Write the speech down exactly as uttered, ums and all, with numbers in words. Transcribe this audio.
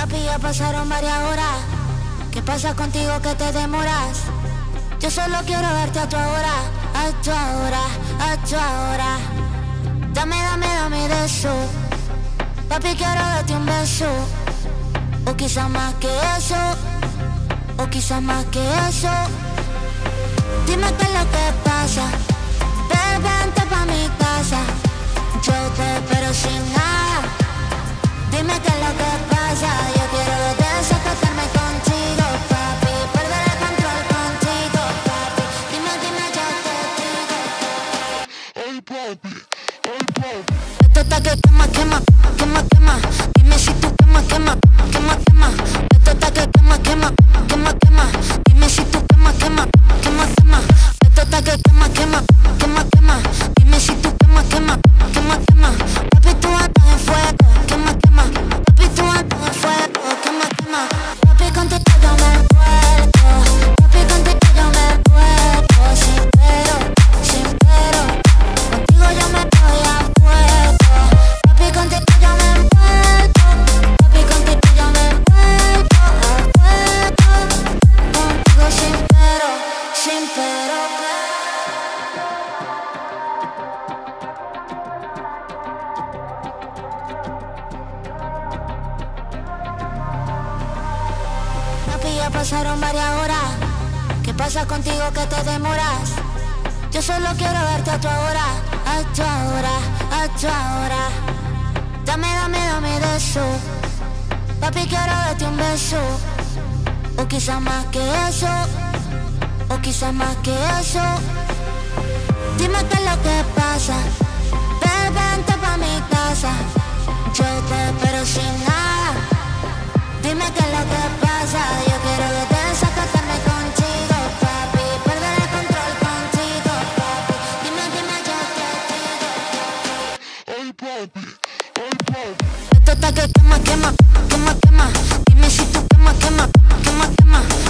Papi, ya pasaron varias horas. ¿Qué pasa contigo que te demoras? Yo solo quiero verte a tu hora, a tu hora, a tu hora. Dame, dame, dame de eso. Papi, quiero darte un beso. O quizás más que eso, o quizás más que eso. Dime qué es lo que pasa. Ven, vente pa' mi casa. Yo te espero sin nada. Dime qué es lo que pasa. Yo quiero desacatarme contigo, papi. Perder el control contigo, papi. Dime, dime, yo te digo. Ay, papi, ay, papi. Esto está que quema, quema, quema, quema. Dime si tú quema, quema, quema, quema. Esto está que quema, quema, quema, quema. Dime si tú quema, quema, quema, quema. Esto está que quema, quema, quema, quema. Dime si tú quema, quema, quema, quema. Papi, tú andas en fuego, quema, quema. Papi, tú andas en fuego, quema, quema. Papi, contigo yo me envuelvo. Papi, contigo yo me envuelvo. Sin pero, sin pero. Contigo yo me voy a fuego. Papi, contigo yo me envuelvo. Papi, contigo yo me envuelvo a fuego. Contigo sin pero, sin pero. Papi, ya pasaron varias horas. ¿Qué pasa contigo que te demoras? Yo solo quiero verte a tu hora, a tu hora, a tu hora. Dame, dame, dame de eso. Papi, quiero darte un beso. O quizás más que eso, o quizás más que eso. Dime qué es lo que pasa. Ven, vente pa' mi casa. Yo te espero sin nada. Dime qué es lo que pasa. Yo quiero desacatarme contigo, papi. Perder el control contigo, papi. Dime, dime, yo te digo. Ay, papi, ay, papi. Esto está que quema, quema, quema, quema. Dime si tú quema, quema, quema, quema.